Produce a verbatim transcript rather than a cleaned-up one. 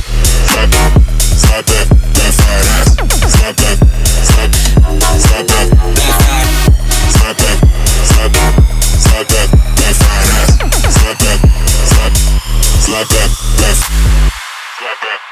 slap that, slap that, that fat ass. Slap that, slap, slap that, that fat. Slap that, slap, slap that, that fat ass. Slap that, slap, slap that, that, slap that.